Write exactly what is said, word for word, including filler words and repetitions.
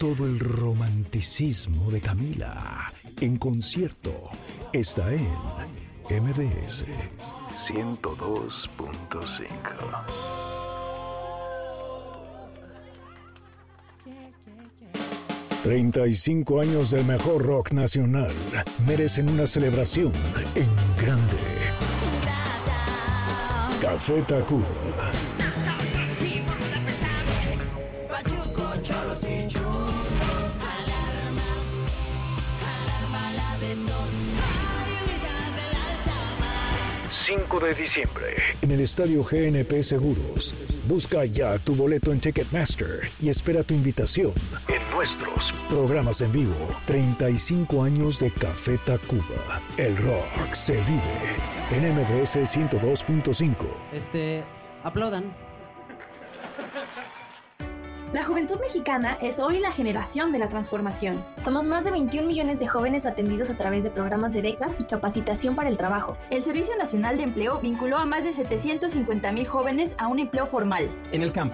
todo el romanticismo de Camila en concierto está en M B S ciento dos punto cinco. treinta y cinco años del mejor rock nacional merecen una celebración en grande. Café Tacuba. cinco de diciembre, en el Estadio G N P Seguros. Busca ya tu boleto en Ticketmaster y espera tu invitación en nuestros programas en vivo. treinta y cinco años de Café Tacuba. El rock se vive en M B S ciento dos punto cinco. Este, aplaudan. La juventud mexicana es hoy la generación de la transformación. Somos más de veintiún millones de jóvenes atendidos a través de programas de becas y capacitación para el trabajo. El Servicio Nacional de Empleo vinculó a más de setecientos cincuenta mil jóvenes a un empleo formal. En el campo,